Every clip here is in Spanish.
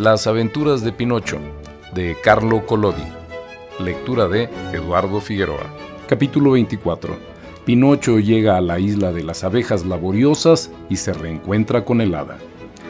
Las aventuras de Pinocho, de Carlo Collodi. Lectura de Eduardo Figueroa. Capítulo 24. Pinocho llega a la isla de las abejas laboriosas y se reencuentra con el hada.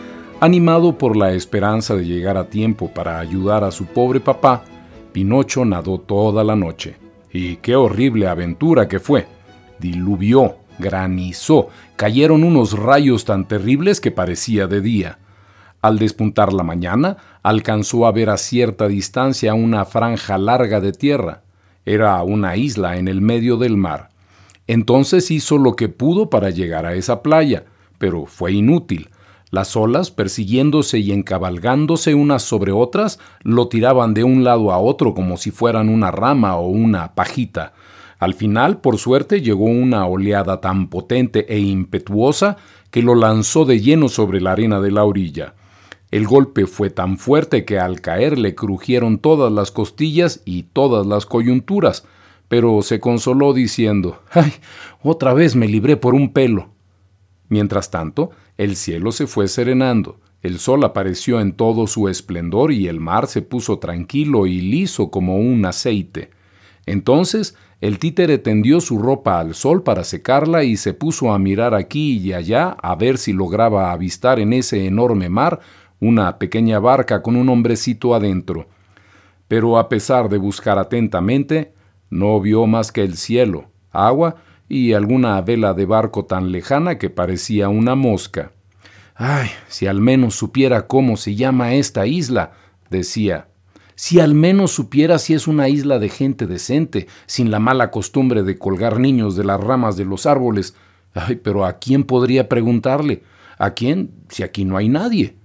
Animado por la esperanza de llegar a tiempo para ayudar a su pobre papá, Pinocho nadó toda la noche. Y qué horrible aventura que fue. Diluvió, granizó, cayeron unos rayos tan terribles que parecía de día. Al despuntar la mañana, alcanzó a ver a cierta distancia una franja larga de tierra. Era una isla en el medio del mar. Entonces hizo lo que pudo para llegar a esa playa, pero fue inútil. Las olas, persiguiéndose y encabalgándose unas sobre otras, lo tiraban de un lado a otro como si fueran una rama o una pajita. Al final, por suerte, llegó una oleada tan potente e impetuosa que lo lanzó de lleno sobre la arena de la orilla. El golpe fue tan fuerte que al caer le crujieron todas las costillas y todas las coyunturas, pero se consoló diciendo: «¡Ay, otra vez me libré por un pelo!». Mientras tanto, el cielo se fue serenando, el sol apareció en todo su esplendor y el mar se puso tranquilo y liso como un aceite. Entonces, el títere tendió su ropa al sol para secarla y se puso a mirar aquí y allá a ver si lograba avistar en ese enorme mar una pequeña barca con un hombrecito adentro. Pero a pesar de buscar atentamente, no vio más que el cielo, agua y alguna vela de barco tan lejana que parecía una mosca. «Ay, si al menos supiera cómo se llama esta isla», decía. «Si al menos supiera si es una isla de gente decente, sin la mala costumbre de colgar niños de las ramas de los árboles. Ay, pero ¿a quién podría preguntarle? ¿A quién, si aquí no hay nadie?».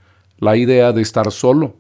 La idea de estar solo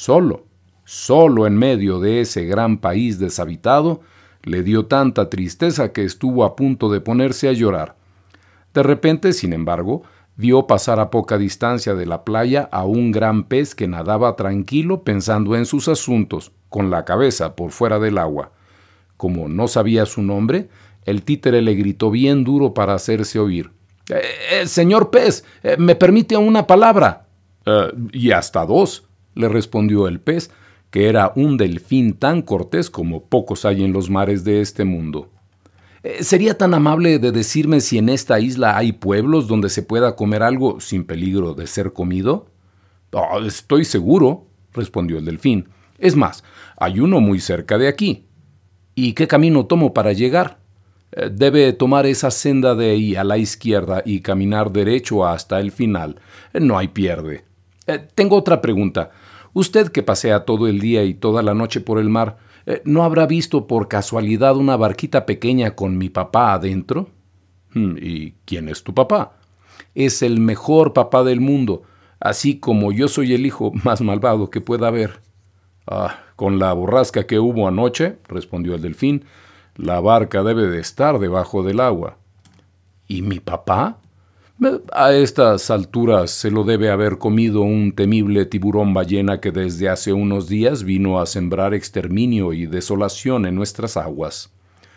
en medio de ese gran país deshabitado, le dio tanta tristeza que estuvo a punto de ponerse a llorar. De repente, sin embargo, vio pasar a poca distancia de la playa a un gran pez que nadaba tranquilo pensando en sus asuntos, con la cabeza por fuera del agua. Como no sabía su nombre, el títere le gritó bien duro para hacerse oír: «Señor pez, ¿me permite una palabra?». «Y hasta dos», le respondió el pez, que era un delfín tan cortés como pocos hay en los mares de este mundo. «¿Sería tan amable de decirme si en esta isla hay pueblos donde se pueda comer algo sin peligro de ser comido?». «Estoy seguro», respondió el delfín. «Es más, hay uno muy cerca de aquí». «¿Y qué camino tomo para llegar?». «Debe tomar esa senda de ahí a la izquierda y caminar derecho hasta el final. No hay pierde». «Tengo otra pregunta. Usted, que pasea todo el día y toda la noche por el mar, ¿no habrá visto por casualidad una barquita pequeña con mi papá adentro?». «¿Y quién es tu papá?». «Es el mejor papá del mundo, así como yo soy el hijo más malvado que pueda haber». «Con la borrasca que hubo anoche», respondió el delfín, «la barca debe de estar debajo del agua». «¿Y mi papá?». «A estas alturas se lo debe haber comido un temible tiburón ballena que desde hace unos días vino a sembrar exterminio y desolación en nuestras aguas».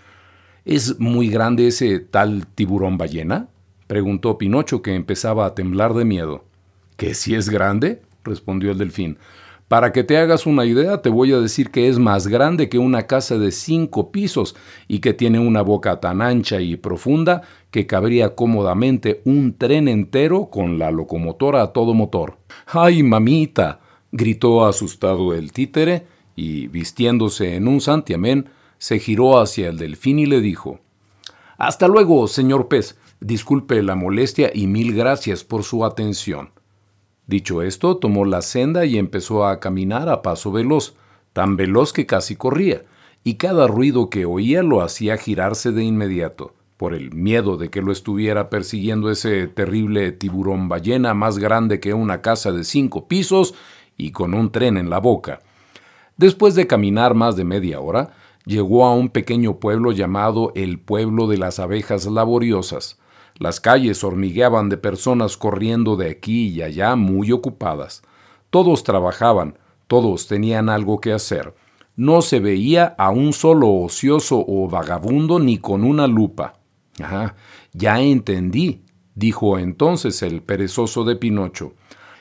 «¿Es muy grande ese tal tiburón ballena?», preguntó Pinocho, que empezaba a temblar de miedo. «¿Que si es grande?», respondió el delfín. «Para que te hagas una idea, te voy a decir que es más grande que una casa de 5 pisos y que tiene una boca tan ancha y profunda que cabría cómodamente un tren entero con la locomotora a todo motor». «¡Ay, mamita!», gritó asustado el títere y, vistiéndose en un santiamén, se giró hacia el delfín y le dijo: «Hasta luego, señor pez. Disculpe la molestia y mil gracias por su atención». Dicho esto, tomó la senda y empezó a caminar a paso veloz, tan veloz que casi corría, y cada ruido que oía lo hacía girarse de inmediato, por el miedo de que lo estuviera persiguiendo ese terrible tiburón ballena más grande que una casa de 5 pisos y con un tren en la boca. Después de caminar más de media hora, llegó a un pequeño pueblo llamado el Pueblo de las Abejas Laboriosas. Las calles hormigueaban de personas corriendo de aquí y allá muy ocupadas. Todos trabajaban, todos tenían algo que hacer. No se veía a un solo ocioso o vagabundo ni con una lupa. «Ya entendí», dijo entonces el perezoso de Pinocho.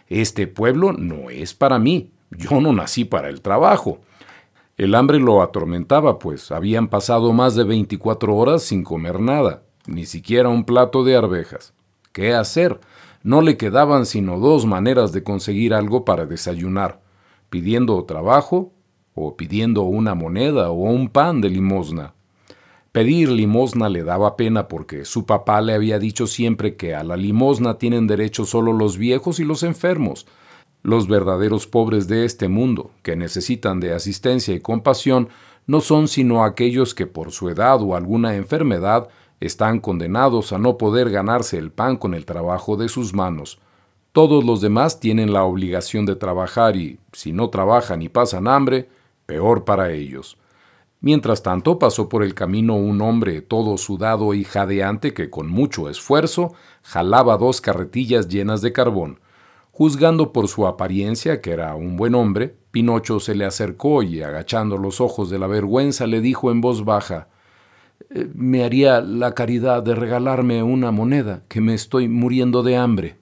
Este pueblo no es para mí. Yo no nací para el trabajo. El hambre lo atormentaba, pues habían pasado más de 24 horas sin comer nada, ni siquiera un plato de arvejas. ¿Qué hacer? No le quedaban sino dos maneras de conseguir algo para desayunar: pidiendo trabajo o pidiendo una moneda o un pan de limosna. Pedir limosna le daba pena porque su papá le había dicho siempre que a la limosna tienen derecho solo los viejos y los enfermos. Los verdaderos pobres de este mundo, que necesitan de asistencia y compasión, no son sino aquellos que por su edad o alguna enfermedad están condenados a no poder ganarse el pan con el trabajo de sus manos. Todos los demás tienen la obligación de trabajar y, si no trabajan y pasan hambre, peor para ellos. Mientras tanto, pasó por el camino un hombre todo sudado y jadeante que con mucho esfuerzo jalaba 2 carretillas llenas de carbón. Juzgando por su apariencia que era un buen hombre, Pinocho se le acercó y, agachando los ojos de la vergüenza, le dijo en voz baja: «¿Me haría la caridad de regalarme una moneda, que me estoy muriendo de hambre?»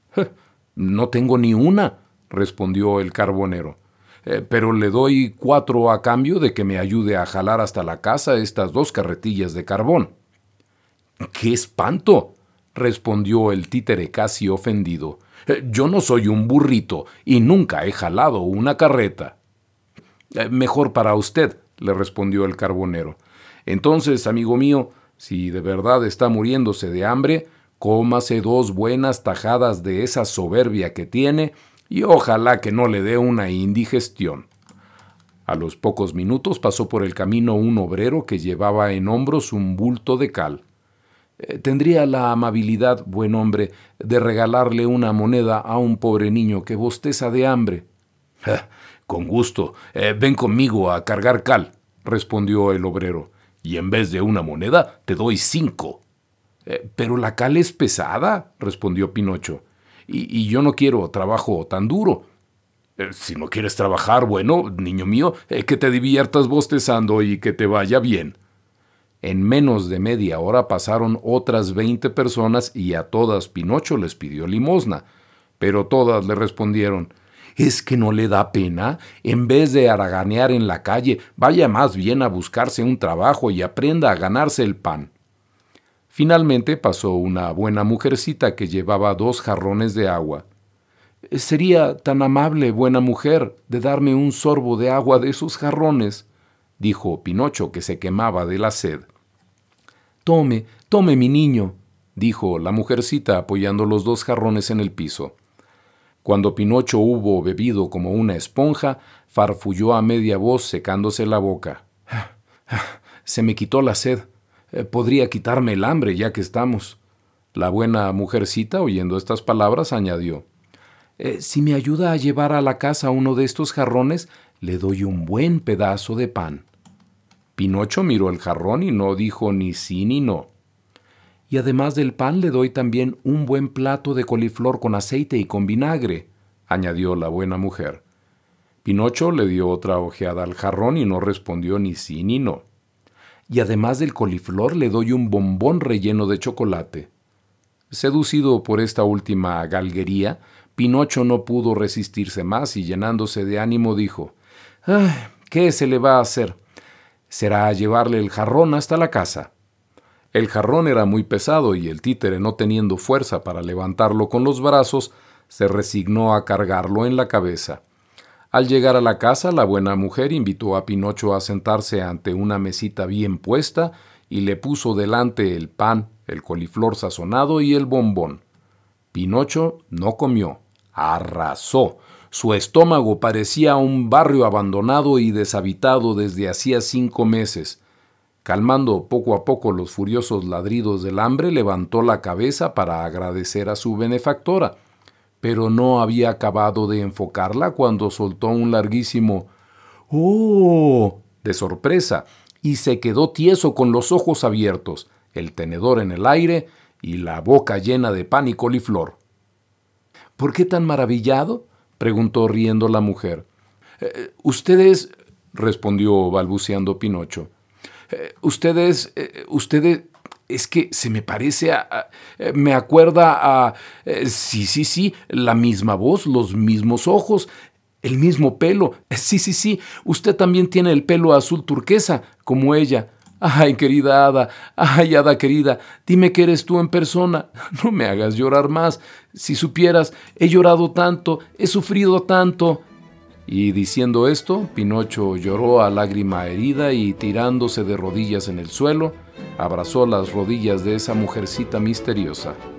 «No tengo ni una», respondió el carbonero, «pero le doy 4 a cambio de que me ayude a jalar hasta la casa estas 2 carretillas de carbón». «¡Qué espanto!», respondió el títere casi ofendido. «Yo no soy un burrito y nunca he jalado una carreta». «Mejor para usted», le respondió el carbonero. «Entonces, amigo mío, si de verdad está muriéndose de hambre, cómase 2 buenas tajadas de esa soberbia que tiene y ojalá que no le dé una indigestión». A los pocos minutos pasó por el camino un obrero que llevaba en hombros un bulto de cal. «¿Tendría la amabilidad, buen hombre, de regalarle una moneda a un pobre niño que bosteza de hambre?» «Con gusto. Ven conmigo a cargar cal», respondió el obrero, «y en vez de una moneda te doy 5». «Pero la cal es pesada», respondió Pinocho, y yo no quiero trabajo tan duro». «Si no quieres trabajar, bueno, niño mío, que te diviertas bostezando y que te vaya bien». En menos de media hora pasaron otras 20 personas y a todas Pinocho les pidió limosna, pero todas le respondieron: «¿Es que no le da pena? En vez de haraganear en la calle, vaya más bien a buscarse un trabajo y aprenda a ganarse el pan». Finalmente pasó una buena mujercita que llevaba 2 jarrones de agua. «¿Sería tan amable, buena mujer, de darme un sorbo de agua de esos jarrones?», dijo Pinocho, que se quemaba de la sed. «Tome, tome, mi niño», dijo la mujercita apoyando los 2 jarrones en el piso. Cuando Pinocho hubo bebido como una esponja, farfulló a media voz secándose la boca. «Se me quitó la sed. Podría quitarme el hambre ya que estamos». La buena mujercita, oyendo estas palabras, añadió: «Si me ayuda a llevar a la casa uno de estos jarrones, le doy un buen pedazo de pan». Pinocho miró el jarrón y no dijo ni sí ni no. «Y además del pan le doy también un buen plato de coliflor con aceite y con vinagre», añadió la buena mujer. Pinocho le dio otra ojeada al jarrón y no respondió ni sí ni no. «Y además del coliflor le doy un bombón relleno de chocolate». Seducido por esta última galguería, Pinocho no pudo resistirse más y, llenándose de ánimo, dijo: «¿Qué se le va a hacer? Será llevarle el jarrón hasta la casa». El jarrón era muy pesado y el títere, no teniendo fuerza para levantarlo con los brazos, se resignó a cargarlo en la cabeza. Al llegar a la casa, la buena mujer invitó a Pinocho a sentarse ante una mesita bien puesta y le puso delante el pan, el coliflor sazonado y el bombón. Pinocho no comió, arrasó. Su estómago parecía un barrio abandonado y deshabitado desde hacía 5 meses. Calmando poco a poco los furiosos ladridos del hambre, levantó la cabeza para agradecer a su benefactora, pero no había acabado de enfocarla cuando soltó un larguísimo «¡Oh!» de sorpresa y se quedó tieso con los ojos abiertos, el tenedor en el aire y la boca llena de pan y coliflor. «¿Por qué tan maravillado?», preguntó riendo la mujer. «Ustedes», respondió balbuceando Pinocho, «ustedes, Es que se me parece me acuerda a... sí, la misma voz, los mismos ojos, el mismo pelo. Sí, usted también tiene el pelo azul turquesa, como ella. Ay, querida hada, ay, hada querida, dime que eres tú en persona. No me hagas llorar más. Si supieras, he llorado tanto, he sufrido tanto. Y diciendo esto, Pinocho lloró a lágrima herida y tirándose de rodillas en el suelo, abrazó las rodillas de esa mujercita misteriosa.